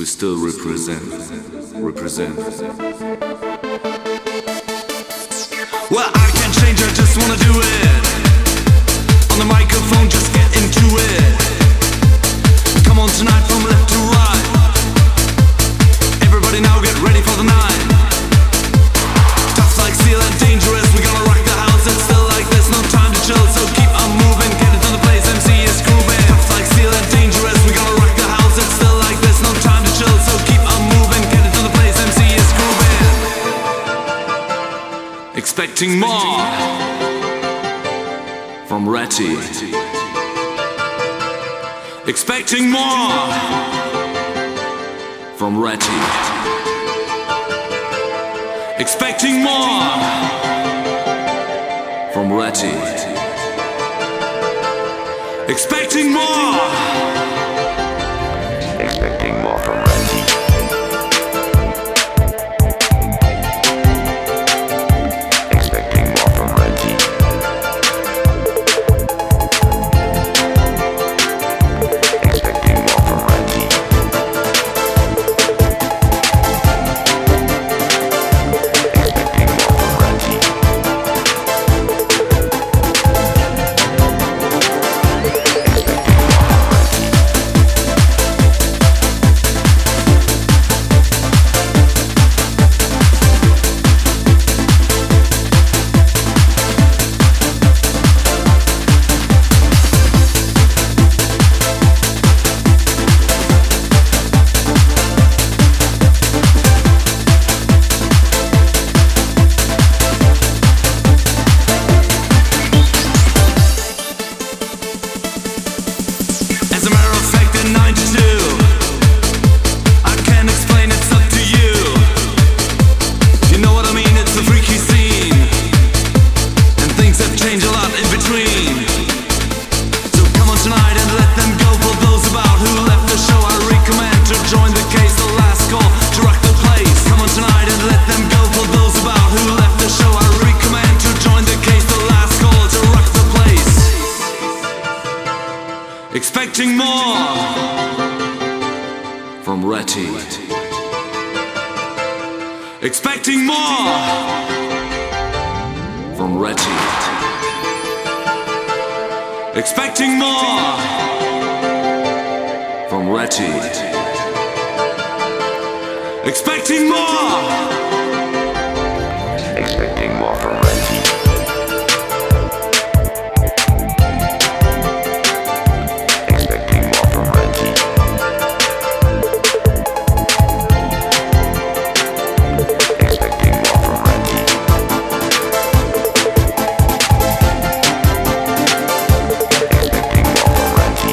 still represent. Well, I can't change, I just wanna do it. On the microphone, just get into it. Come on tonight from left to right. Everybody now get ready for the night. Tough like steel and dangerous, we're gonna rock the house. It's still like there's no time to chill, so keep on moving, get into the place, MC is grooving. Tough like steel and dangerous, we're gonna rock the house. It's still like there's no time to chill, so keep on moving, get into the place, MC is grooving. Expecting more from Ratty. Expecting more from Ratty. Expecting more from Ratty. Expecting more. Expecting more from Ratty. Expecting more from Ratty. Expecting more from Ratty. Expecting more from Ratty. As a matter of fact, in 92, I can't explain, it's up to you. You know what I mean, it's a freaky scene, and things have changed a lot in between. So come on tonight and let them go. For those about who left the show, I recommend to join the case, the last call to rock the place. Come on tonight and let them go. For those about who left the show, I recommend to join the case, the last call to rock the place. Expecting more from Ratty. Expecting more from Ratty. Expecting more from Ratty. Expecting more. Expecting more from Ratty. Expecting more from Ratty. Expecting more from Ratty. Expecting more from Ratty.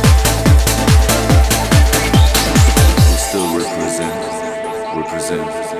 Still represent.